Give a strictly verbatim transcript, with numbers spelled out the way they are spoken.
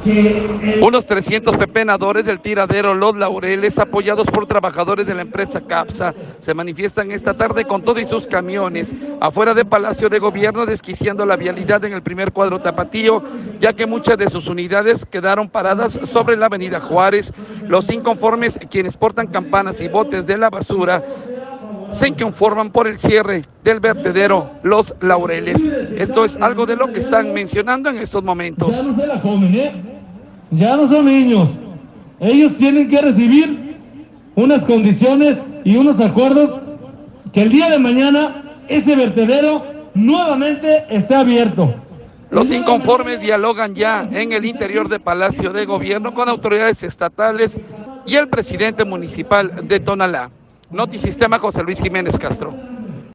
Unos trescientos pepenadores del tiradero Los Laureles, apoyados por trabajadores de la empresa CAPSA, se manifiestan esta tarde con todo y sus camiones afuera del Palacio de Gobierno, desquiciando la vialidad en el primer cuadro tapatío, ya que muchas de sus unidades quedaron paradas sobre la avenida Juárez. Los inconformes, quienes portan campanas y botes de la basura, se inconforman por el cierre del vertedero Los Laureles. Esto es algo de lo que están mencionando en estos momentos. Ya no se la comen, ¿eh? Ya no son niños. Ellos tienen que recibir unas condiciones y unos acuerdos que el día de mañana ese vertedero nuevamente esté abierto. Los inconformes dialogan ya en el interior del Palacio de Gobierno con autoridades estatales y el presidente municipal de Tonalá. Notisistema, José Luis Jiménez Castro.